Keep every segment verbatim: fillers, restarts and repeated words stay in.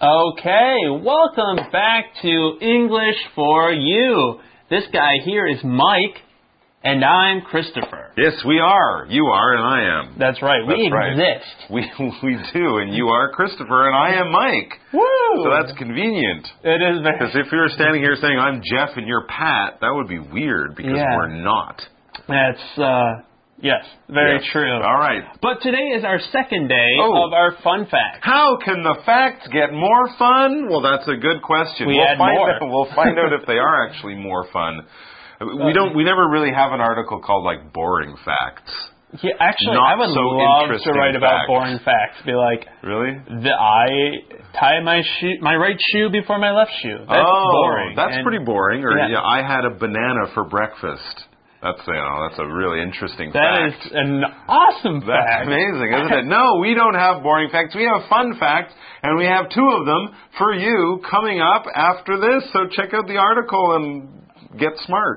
Okay, welcome back to English for You. This guy here is Mike, and I'm Christopher. Yes, we are. You are, and I am. That's right. That's we right. exist. We we do, and you are Christopher, and I am Mike. Woo! So that's convenient. It is very... Because if you were standing here saying, I'm Jeff and you're Pat, that would be weird, because yeah. we're not. That's, uh... Yes, very yes. true. All right. But today is our second day oh. of our fun facts. How can the facts get more fun? Well, that's a good question. We we'll add find more. Out, we'll find out if they are actually more fun. We don't. We never really have an article called like boring facts. Yeah, actually, Not I would so love to interesting write about facts. boring facts. Be like, really? The, I tie my shoe, my right shoe before my left shoe. That's oh, boring. That's and, pretty boring. Or yeah. yeah, I had a banana for breakfast. That's you know that's a really interesting that fact. That is an awesome That's fact. amazing, isn't it? No, we don't have boring facts. We have fun facts, and we have two of them for you coming up after this. So check out the article and get smart.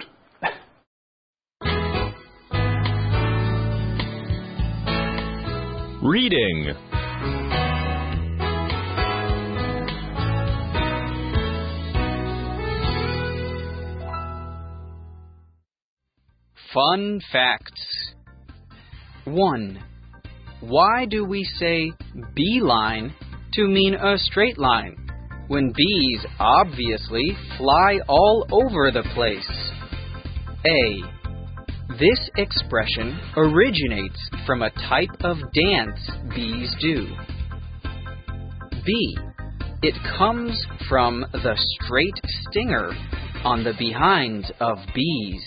Reading. Fun facts. one. Why do we say beeline to mean a straight line when bees obviously fly all over the place? A. This expression originates from a type of dance bees do. B. It comes from the straight stinger on the behinds of bees.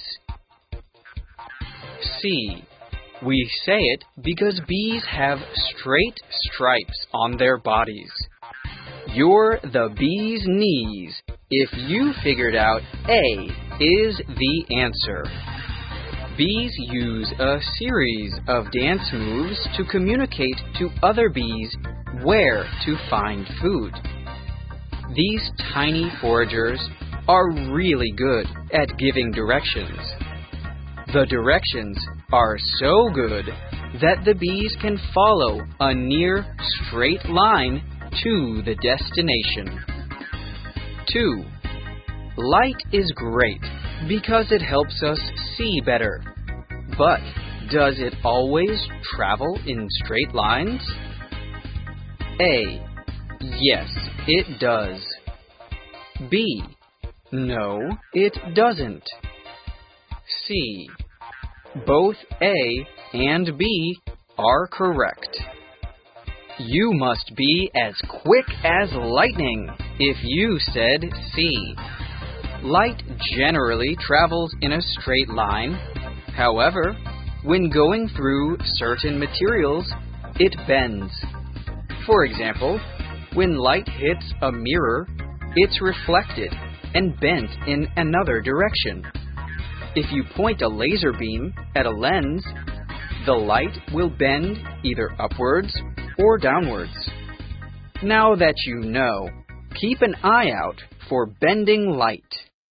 C. We say it because bees have straight stripes on their bodies. You're the bee's knees if you figured out A is the answer. Bees use a series of dance moves to communicate to other bees where to find food. These tiny foragers are really good at giving directions. The directions are so good that the bees can follow a near straight line to the destination. two. Light is great because it helps us see better. But does it always travel in straight lines? A. Yes, it does. B. No, it doesn't. C. Both A and B are correct. You must be as quick as lightning if you said C. Light generally travels in a straight line. However, when going through certain materials, it bends. For example, when light hits a mirror, it's reflected and bent in another direction. If you point a laser beam at a lens, the light will bend either upwards or downwards. Now that you know, keep an eye out for bending light.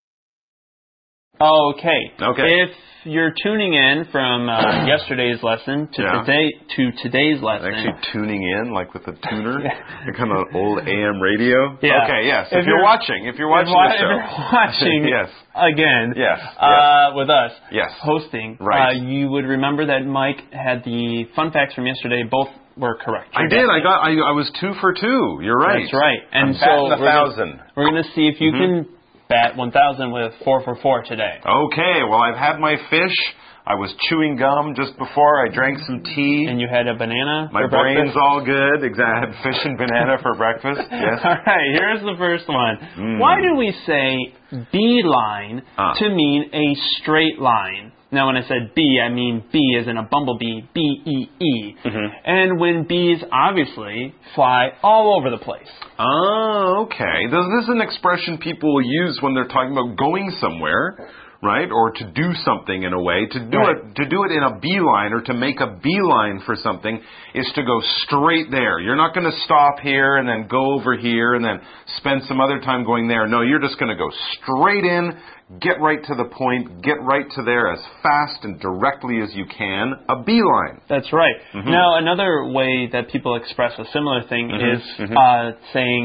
Okay. Okay. If you're tuning in from uh, yesterday's lesson to yeah. today to today's lesson, actually tuning in like with a tuner, like kind of old A M radio. Yeah. Okay. Yes. If, if you're, you're watching, if you're watching if, the show, if you're watching yes. again, yes. Uh, yes. with us, yes. hosting, right. Uh, you would remember that Mike had the fun facts from yesterday. Both were correct. I did. I got. I, I was two for two. You're right. That's right. And I'm so batting a we're thousand. Gonna, we're going to see if you mm-hmm. can bat one thousand with four for four today. Okay. Well, I've had my fish. I was chewing gum just before. I drank some tea. And you had a banana My for brain's breakfast? all good. Exactly. I had fish and banana for breakfast. Yes. All right. Here's the first one. Mm. Why do we say beeline uh. to mean a straight line? Now, when I said bee, I mean bee as in a bumblebee, B E E. Mm-hmm. And when bees obviously fly all over the place. Oh, okay. This, this is an expression people will use when they're talking about going somewhere, right? Or to do something in a way. To do right. it to do it in a beeline or to make a beeline for something is to go straight there. You're not going to stop here and then go over here and then spend some other time going there. No, you're just going to go straight in, get right to the point, get right to there as fast and directly as you can. A beeline. That's right. Mm-hmm. Now, another way that people express a similar thing mm-hmm. is mm-hmm. Uh, saying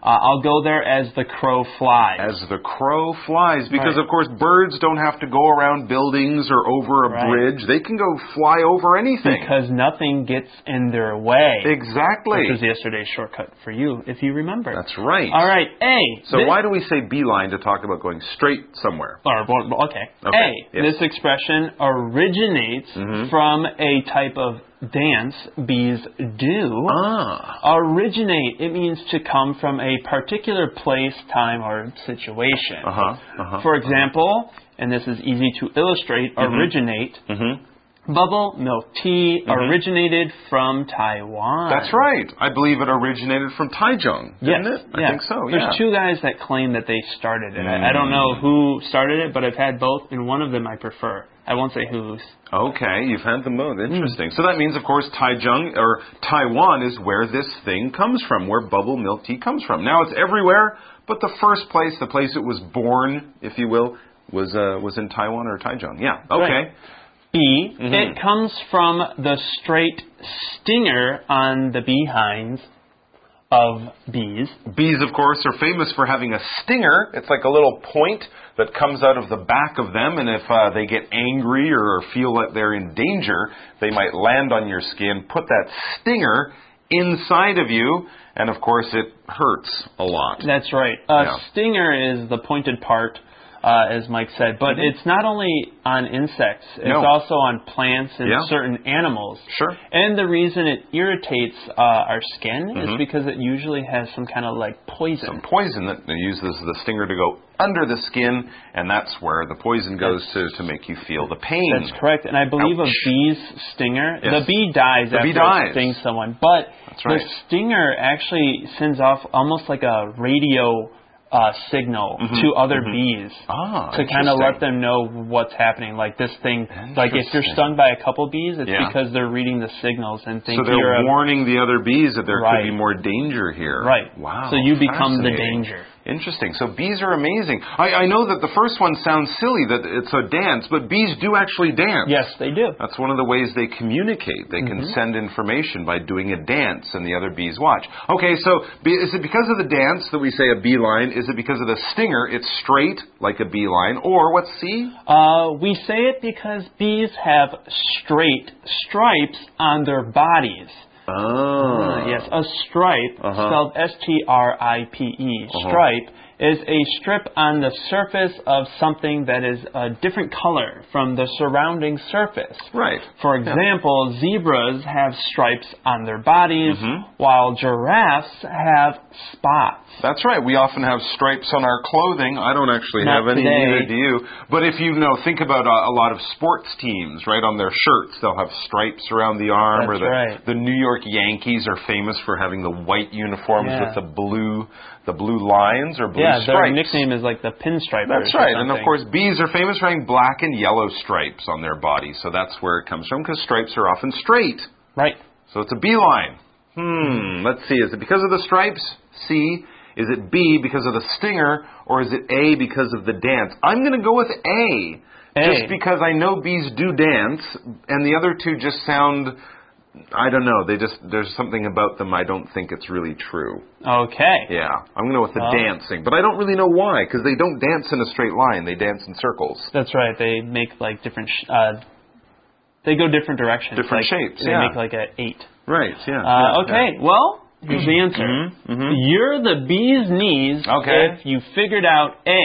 Uh, I'll go there as the crow flies. As the crow flies. Because, right. of course, birds don't have to go around buildings or over a right. bridge. They can go fly over anything. Because nothing gets in their way. Exactly. Which was yesterday's shortcut for you, if you remember. That's right. All right, A. So this, why do we say beeline to talk about going straight somewhere? Or, okay. okay. A. Yes. This expression originates mm-hmm. from a type of dance bees do. Ah. Originate, it means to come from a particular place, time, or situation. Uh-huh. Uh-huh. For example, and this is easy to illustrate, mm-hmm. originate. Mm-hmm. Bubble milk tea mm-hmm. originated from Taiwan. That's right. I believe it originated from Taichung, didn't yes. it? I yeah. think so, There's yeah. two guys that claim that they started it. Mm. I, I don't know who started it, but I've had both, and one of them I prefer. I won't say whose. Okay, you've had them both. Interesting. Mm. So that means, of course, Taichung, or Taiwan, is where this thing comes from, where bubble milk tea comes from. Now, it's everywhere, but the first place, the place it was born, if you will, was uh, was in Taiwan or Taichung. Yeah, okay. Right. B, mm-hmm. it comes from the straight stinger on the behinds of bees. Bees, of course, are famous for having a stinger. It's like a little point that comes out of the back of them, and if uh, they get angry or feel like they're in danger, they might land on your skin, put that stinger inside of you, and of course it hurts a lot. That's right. A yeah. stinger is the pointed part, uh, as Mike said, but mm-hmm. it's not only on insects, it's no. also on plants and yeah. certain animals. Sure. And the reason it irritates uh, our skin mm-hmm. is because it usually has some kind of like poison. Some poison that uses the stinger to go under the skin, and that's where the poison goes to, to make you feel the pain. That's correct. And I believe Ouch. a bee's stinger, yes. the bee dies the after bee dies. it stings someone, but that's right. the stinger actually sends off almost like a radio uh, signal mm-hmm. to other mm-hmm. bees ah, to kind of let them know what's happening. Like this thing, like if you're stung by a couple bees, it's yeah. because they're reading the signals and think so they're you're warning a, the other bees that there right. could be more danger here. Right. Wow. So you become the fascinating. danger. Interesting. So bees are amazing. I, I know that the first one sounds silly, that it's a dance, but bees do actually dance. Yes, they do. That's one of the ways they communicate. They mm-hmm. can send information by doing a dance, and the other bees watch. Okay, so is it because of the dance that we say a beeline? Is it because of the stinger? It's straight, like a beeline. Or what's C? Uh, we say it because bees have straight stripes on their bodies. Oh. Uh, yes, a stripe, uh-huh. spelled S T R I P E, uh-huh. stripe, is a strip on the surface of something that is a different color from the surrounding surface. Right. For example, yeah. zebras have stripes on their bodies, mm-hmm. while giraffes have spots. That's right. We often have stripes on our clothing. I don't actually Not have any, today. neither do you. But if you know, think about a, a lot of sports teams, right, on their shirts, they'll have stripes around the arm. That's or the, right. the New York Yankees are famous for having the white uniforms yeah. with the blue, the blue lines or blue yeah, stripes. their nickname is like the pinstripers. That's right. And of something. course, bees are famous for having black and yellow stripes on their bodies. So that's where it comes from, because stripes are often straight. Right. So it's a beeline. Hmm. Let's see. Is it because of the stripes? C. Is it B, because of the stinger? Or is it A, because of the dance? I'm going to go with A. A. Just because I know bees do dance, and the other two just sound, I don't know, they just, there's something about them I don't think it's really true. Okay. Yeah, I'm going to go with the well, dancing. But I don't really know why, because they don't dance in a straight line. They dance in circles. That's right. They make like different, sh- uh, they go different directions. Different like, shapes, They yeah. make like an eight. Right, yeah. Uh, yeah okay, yeah. well, here's the answer. Mm-hmm, mm-hmm. You're the bee's knees okay. if you figured out A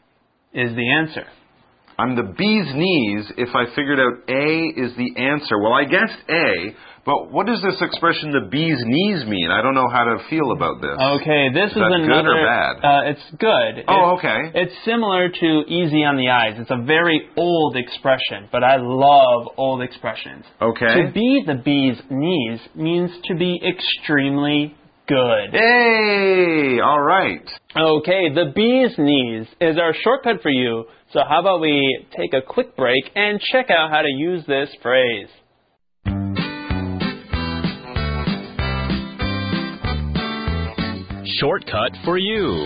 is the answer. I'm the bee's knees if I figured out A is the answer. Well, I guessed A, but what does this expression, the bee's knees, mean? I don't know how to feel about this. Okay, this is is, that another... good or bad? Uh, it's good. Oh, it's, okay. It's similar to easy on the eyes. It's a very old expression, but I love old expressions. Okay. To be the bee's knees means to be extremely good. Hey, all right. Okay, the bee's knees is our shortcut for you. So how about we take a quick break and check out how to use this phrase. Shortcut for you.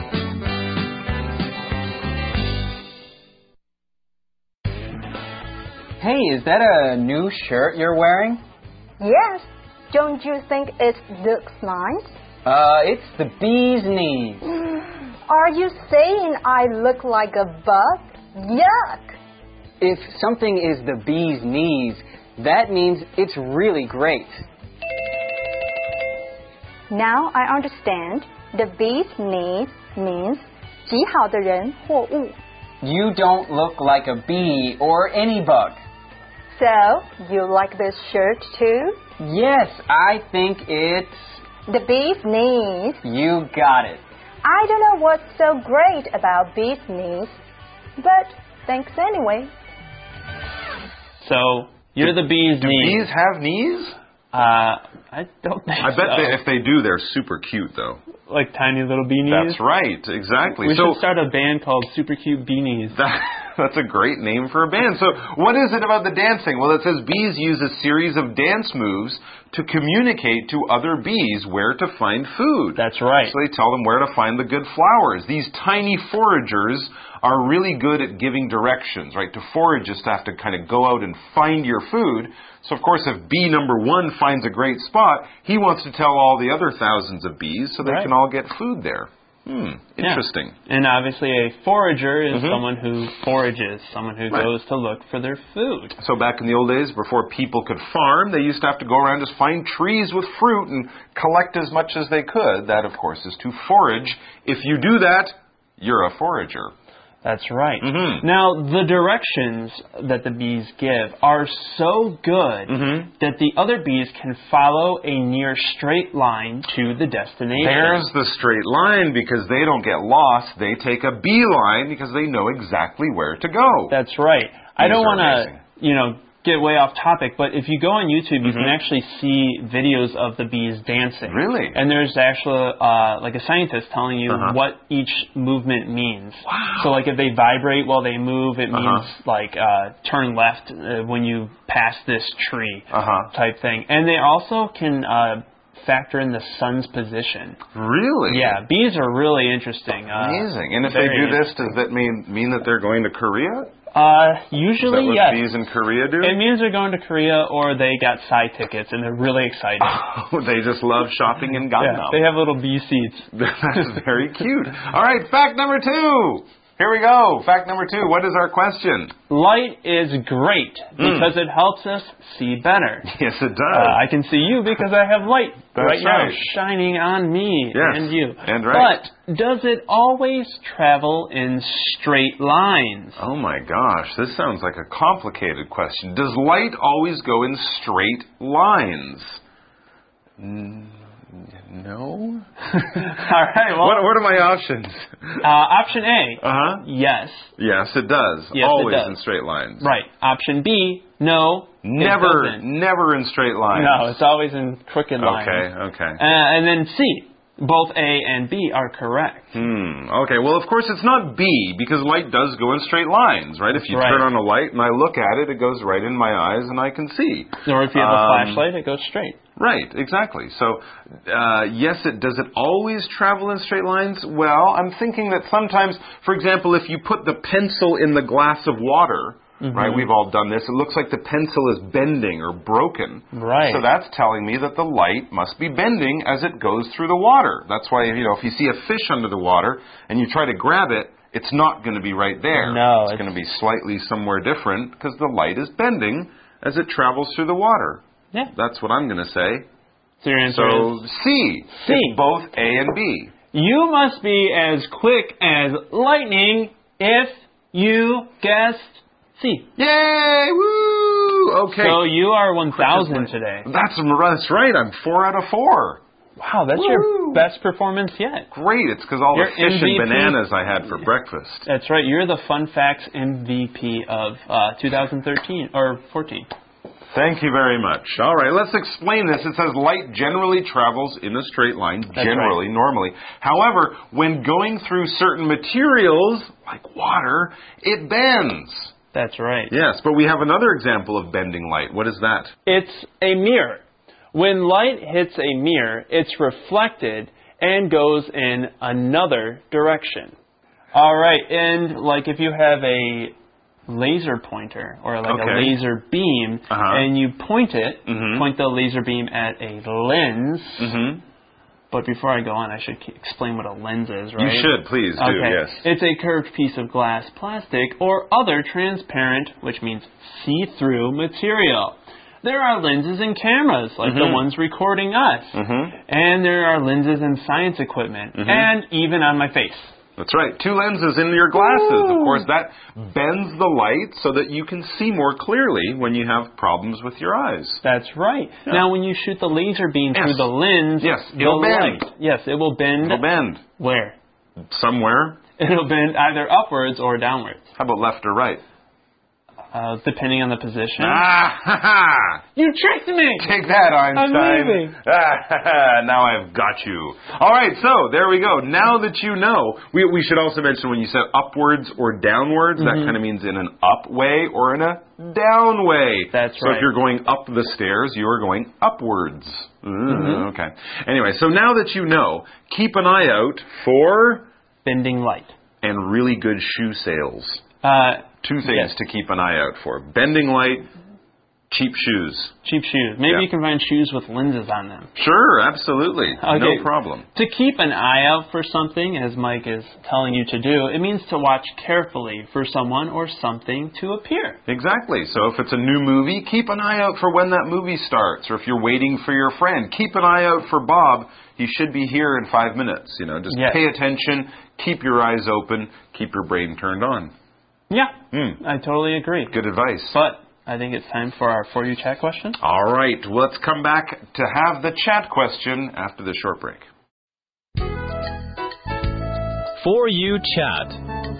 Hey, is that a new shirt you're wearing? Yes. Don't you think it looks nice? Uh, it's the bee's knees. Are you saying I look like a bug? Yuck! If something is the bee's knees, that means it's really great. Now I understand. The bee's knees means 极好的人或物. You don't look like a bee or any bug. So, you like this shirt too? Yes, I think it's... The bee's knees. You got it. I don't know what's so great about bee's knees, but thanks anyway. So, you're the bee's Do knees. bees have knees? Uh, I don't think I bet so. they, if they do, they're super cute, though. Like tiny little beanies? That's right, exactly. We so, should start a band called Super Cute Beanies. That, that's a great name for a band. So what is it about the dancing? Well, it says bees use a series of dance moves to communicate to other bees where to find food. That's right. So they tell them where to find the good flowers. These tiny foragers are really good at giving directions, right? To forage is to have to kind of go out and find your food. So, of course, if bee number one finds a great spot, he wants to tell all the other thousands of bees so they Right. can all get food there. Hmm, interesting. Yeah. And obviously a forager is Mhm. someone who forages, someone who Right. goes to look for their food. So back in the old days, before people could farm, they used to have to go around just find trees with fruit and collect as much as they could. That, of course, is to forage. If you do that, you're a forager. That's right. Mhm. Now, the directions that the bees give are so good Mhm. that the other bees can follow a near straight line to the destination. There's the straight line because they don't get lost. They take a beeline because they know exactly where to go. That's right. I Bees don't are want to, amazing. you know, get way off topic, but if you go on YouTube, you Mhm. can actually see videos of the bees dancing. Really? And there's actually uh, like a scientist telling you Uh-huh. what each movement means. Wow. So like if they vibrate while they move, it Uh-huh. means like uh, turn left uh, when you pass this tree Uh-huh. type thing. And they also can uh, factor in the sun's position. Really? Yeah, bees are really interesting. Uh, Amazing. And if they very do this, does that mean mean that they're going to Korea? Uh, Is that usually, what yes. bees in Korea do? It means they're going to Korea or they got side tickets and they're really excited. Oh, they just love shopping in Gangnam. Yeah, they have little bee seats. That's very cute. All right, fact number two. Here we go. Fact number two. What is our question? Light is great because it helps us see better. Yes, it does. Uh, I can see you because I have light That's right now right. shining on me Yes, and you. and right. But does it always travel in straight lines? Oh my gosh, this sounds like a complicated question. Does light always go in straight lines? N- no. All right. Well, What, what are my options? uh, option A, Uh-huh. yes. Yes, it does. Yes, it always does. in straight lines. Right. Option B, no. it Never, doesn't. never in straight lines. No, it's always in crooked lines. Okay, okay. Uh, and then C, both A and B are correct. Hmm. Okay. Well, of course, it's not B because light does go in straight lines, right? If you Right. turn on a light and I look at it, it goes right in my eyes and I can see. Or if you have a Um, flashlight, it goes straight. Right. Exactly. So, uh, yes, it does. It always travel in straight lines? Well, I'm thinking that sometimes, for example, if you put the pencil in the glass of water. Mm-hmm. Right, we've all done this. It looks like the pencil is bending or broken. Right. So that's telling me that the light must be bending as it goes through the water. That's why, you know, if you see a fish under the water and you try to grab it, it's not going to be right there. No, it's, it's- going to be slightly somewhere different because the light is bending as it travels through the water. Yeah. That's what I'm going to say. So your answer So is C. C. It's both A and B. you must be as quick as lightning if you guessed C. Yay! Woo! Okay. So you are one thousand Quickest today. That's, that's right. I'm four out of four. Wow, that's Woo! your best performance yet. Great. It's because all You're the fish M V P. and bananas I had for breakfast. That's right. You're the Fun Facts M V P of uh, two thousand thirteen or fourteen. Thank you very much. All right, let's explain this. It says light generally travels in a straight line, generally, normally. However, when going through certain materials, like water, it bends. That's right. Yes, but we have another example of bending light. What is that? It's a mirror. When light hits a mirror, it's reflected and goes in another direction. All right, and like if you have a laser pointer or like Okay. a laser beam Uh-huh. and you point it, Mhm. point the laser beam at a lens, Mm-hmm. But before I go on, I should explain what a lens is, right? You should, please do, okay. yes. It's a curved piece of glass, plastic, or other transparent, which means see-through material. There are lenses in cameras, like mm-hmm. the ones recording us. Mm-hmm. And there are lenses in science equipment, mm-hmm. and even on my face. That's right. Two lenses in your glasses. Ooh. Of course, that bends the light so that you can see more clearly when you have problems with your eyes. That's right. Yeah. Now, when you shoot the laser beam yes. through the lens, yes, the it'll bend. light, yes, it will bend. It'll bend. Where? Somewhere. It'll bend either upwards or downwards. How about left or right? Uh, depending on the position. Ah, ha, ha. You tricked me! Take that, Einstein. I'm leaving. Ah, ha, ha. Now I've got you. All right, so there we go. Now that you know, we, we should also mention when you said upwards or downwards, mm-hmm. that kind of means in an up way or in a down way. That's so right. So if you're going up the stairs, you are going upwards. Mm, mm-hmm. Okay. Anyway, so now that you know, keep an eye out for bending light and really good shoe sales. Uh, Two things yes. to keep an eye out for. Bending light, cheap shoes. Cheap shoes. Maybe yeah. you can find shoes with lenses on them. Sure, absolutely. Okay. No problem. To keep an eye out for something, as Mike is telling you to do, it means to watch carefully for someone or something to appear. Exactly. So if it's a new movie, keep an eye out for when that movie starts. Or if you're waiting for your friend, keep an eye out for Bob. He should be here in five minutes. You know, just yes. pay attention, keep your eyes open, keep your brain turned on. Yeah, mm. I totally agree. Good advice. But I think it's time for our For You Chat question. All right, let's come back to have the chat question after the short break. For You Chat.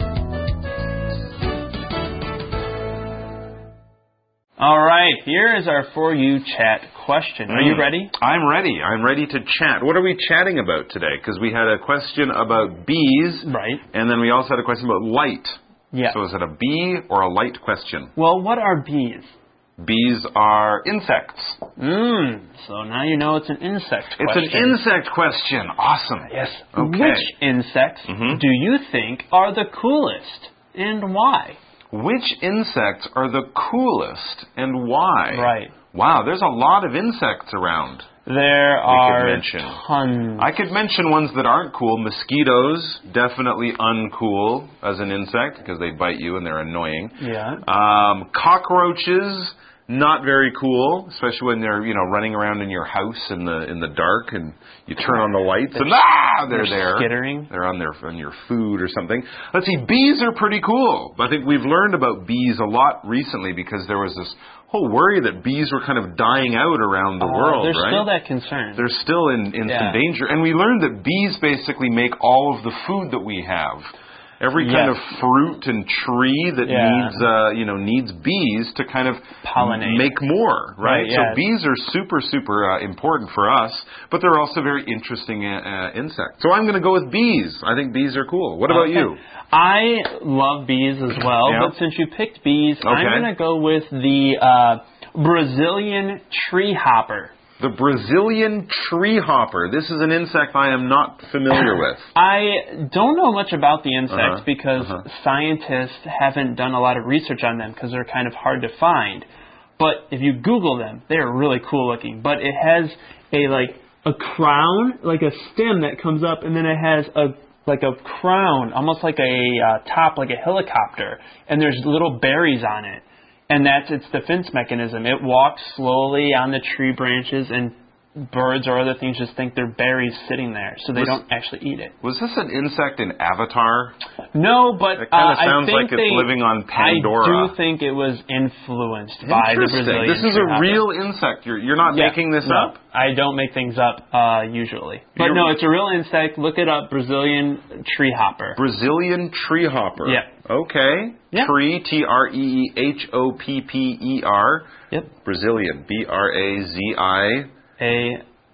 All right, here is our For You Chat question. Are mm. you ready? I'm ready. I'm ready to chat. What are we chatting about today? Because we had a question about bees. Right. And then we also had a question about light. Yeah. So is it a bee or a light question? Well, what are bees? Bees are insects. Mmm. So now you know it's an insect question. It's an insect question. Awesome. Yes. Okay. Which insects mm-hmm. do you think are the coolest and why? Which insects are the coolest and why? Right. Wow, there's a lot of insects around. There are tons. I could mention ones that aren't cool. Mosquitoes, definitely uncool as an insect because they bite you and they're annoying. Yeah. Um, cockroaches, not very cool, especially when they're, you know, running around in your house in the in the dark and you turn on the lights and ah, they're, they're there. Skittering. They're on their on your food or something. Let's see, bees are pretty cool. I think we've learned about bees a lot recently because there was this whole worry that bees were kind of dying out around the uh, world, there's right? There's still that concern. They're still in, in yeah. some danger. And we learned that bees basically make all of the food that we have. Every yes. kind of fruit and tree that yeah. needs, uh, you know, needs bees to kind of pollinate, make more, right? right so yes. bees are super, super uh, important for us, but they're also very interesting uh, uh, insects. So I'm going to go with bees. I think bees are cool. What about okay. you? I love bees as well, yeah. but since you picked bees, okay. I'm going to go with the uh, Brazilian tree hopper. The Brazilian tree hopper. This is an insect I am not familiar with. I don't know much about the insects uh-huh. because uh-huh. scientists haven't done a lot of research on them because they're kind of hard to find. But if you Google them, they're really cool looking. But it has a like a crown, like a stem that comes up, and then it has a like a crown, almost like a uh, top, like a helicopter, and there's little berries on it. And that's its defense mechanism. It walks slowly on the tree branches, and birds or other things just think they're berries sitting there, so they was, don't actually eat it. Was this an insect in Avatar? No, but it kind of uh, sounds I think like it's they, living on Pandora. I do think it was influenced by the Brazilian. This is a tree real insect. You're you're not yeah, making this no, up. I don't make things up uh, usually, but you're, no, it's a real insect. Look it up, Brazilian tree hopper. Brazilian tree hopper. Yeah. Okay. Yeah. Tree, T R E E H O P P E R. Yep. Brazilian, B R A Z I. A.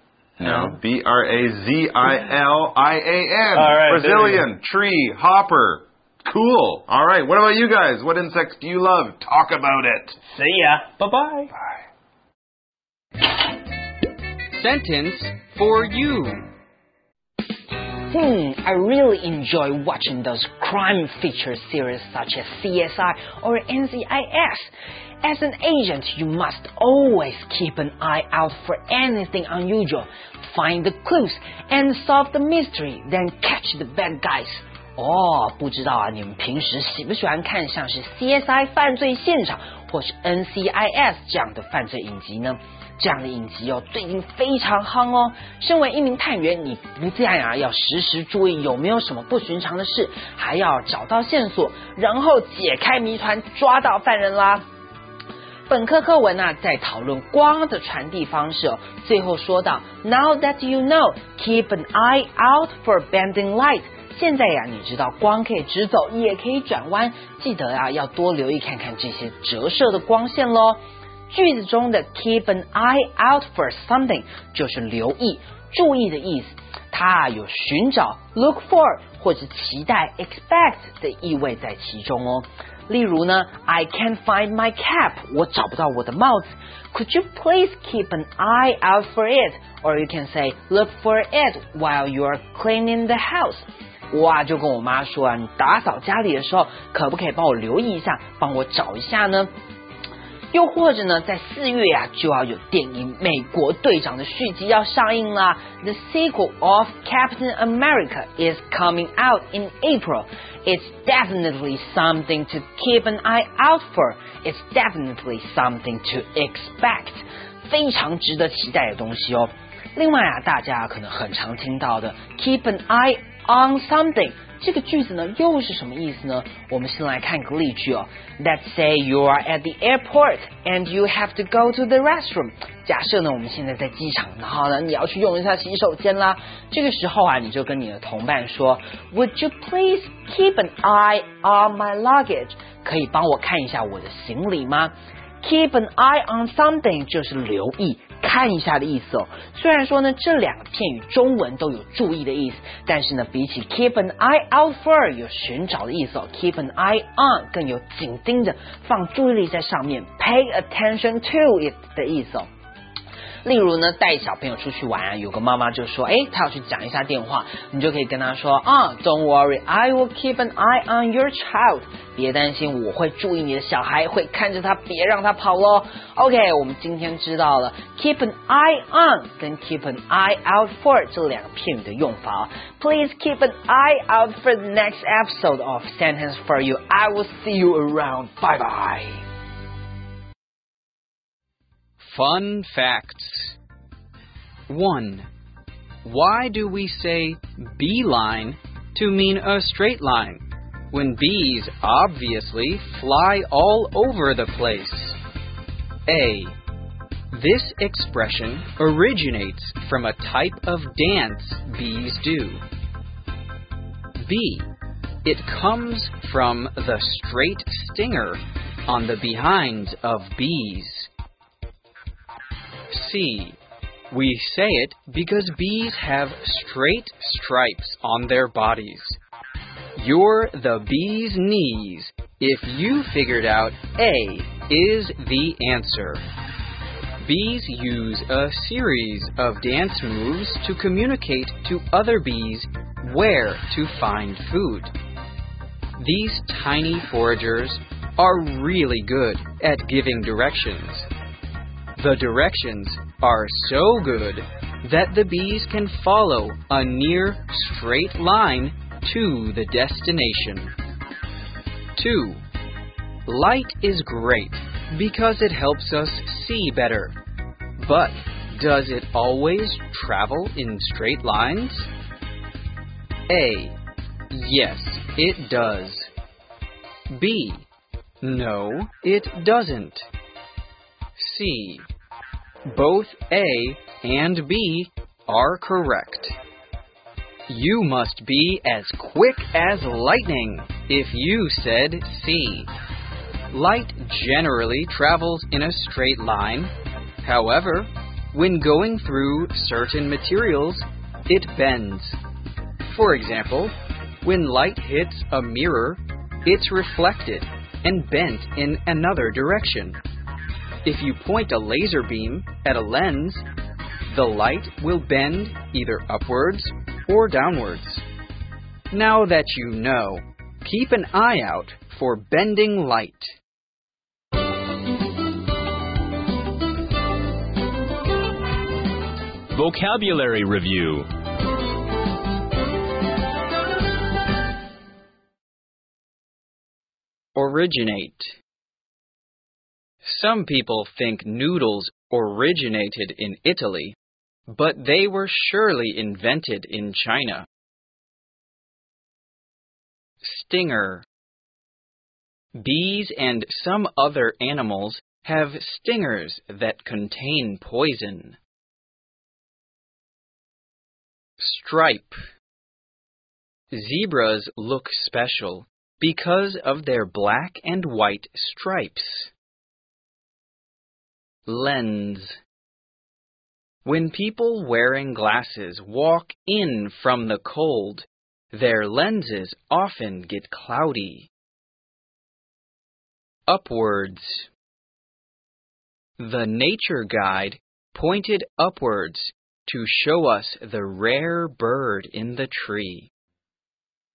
No, B R A Z I L I A N. All right, Brazilian tree hopper. Cool. All right. What about you guys? What insects do you love? Talk about it. See ya. Bye-bye. Bye. Sentence for you. Hmm, I really enjoy watching those crime feature series such as C S I or N C I S. As an agent, you must always keep an eye out for anything unusual, find the clues, and solve the mystery, then catch the bad guys. 哦，不知道啊，你们平时喜不喜欢看像是 C S I 犯罪现场或是 N C I S 这样的犯罪影集呢？这样的影集哦，最近非常夯哦。身为一名探员，你不但啊要时时注意有没有什么不寻常的事，还要找到线索，然后解开谜团，抓到犯人啦。本课课文啊，在讨论光的传递方式哦。最后说到 ，Now that you know, keep an eye out for bending light。现在呀，你知道光可以直走，也可以转弯，记得啊要多留意看看这些折射的光线咯。句子中的 keep an eye out for something 就是留意、注意的意思，它有寻找 look for 或者期待 expect 的意味在其中哦。例如呢 I can't find my cap 我找不到我的帽子 Could you please keep an eye out for it Or you can say look for it while you're cleaning the house 我啊就跟我妈说啊，你打扫家里的时候可不可以帮我留意一下，帮我找一下呢？又或者呢，在四月啊就要有电影《美国队长》的续集要上映啦。The sequel of Captain America is coming out in April. It's definitely something to keep an eye out for. It's definitely something to expect. 非常值得期待的东西哦。另外啊，大家可能很常听到的 keep an eye on something 这个句子呢又是什么意思呢？我们先来看个例句哦。Let's say you are at the airport and you have to go to the restroom. 假设呢我们现在在机场，然后呢你要去用一下洗手间啦。这个时候啊，你就跟你的同伴说 Would you please keep an eye on my luggage? 可以帮我看一下我的行李吗？Keep an eye on something 就是留意看一下的意思哦。虽然说呢这两个片语中文都有注意的意思，但是呢比起 keep an eye out for 有寻找的意思哦， keep an eye on 更有紧盯着放注意力在上面 pay attention to it 的意思哦。例如呢带小朋友出去玩啊，有个妈妈就说诶她要去讲一下电话，你就可以跟她说啊 Don't worry, I will keep an eye on your child 别担心，我会注意你的小孩，会看着他，别让他跑咯。 OK 我们今天知道了 keep an eye on 跟 keep an eye out for 这两个片语的用法。 Please keep an eye out for the next episode of Sentence for You. I will see you around. Bye bye. Fun facts. one. Why do we say beeline to mean a straight line when bees obviously fly all over the place? A. This expression originates from a type of dance bees do. B. It comes from the straight stinger on the behinds of bees. C. We say it because bees have straight stripes on their bodies. You're the bee's knees if you figured out A is the answer. Bees use a series of dance moves to communicate to other bees where to find food. These tiny foragers are really good at giving directions. The directions are so good that the bees can follow a near straight line to the destination. two. Light is great because it helps us see better. But does it always travel in straight lines? A. Yes, it does. B. No, it doesn't. C. Both A and B are correct. You must be as quick as lightning if you said C. Light generally travels in a straight line. However, when going through certain materials, it bends. For example, when light hits a mirror, it's reflected and bent in another direction. If you point a laser beam at a lens, the light will bend either upwards or downwards. Now that you know, keep an eye out for bending light. Vocabulary Review. Originate. Some people think noodles originated in Italy, but they were surely invented in China. Stinger. Bees and some other animals have stingers that contain poison. Stripe. Zebras look special because of their black and white stripes. Lens. When people wearing glasses walk in from the cold, their lenses often get cloudy. Upwards. The nature guide pointed upwards to show us the rare bird in the tree.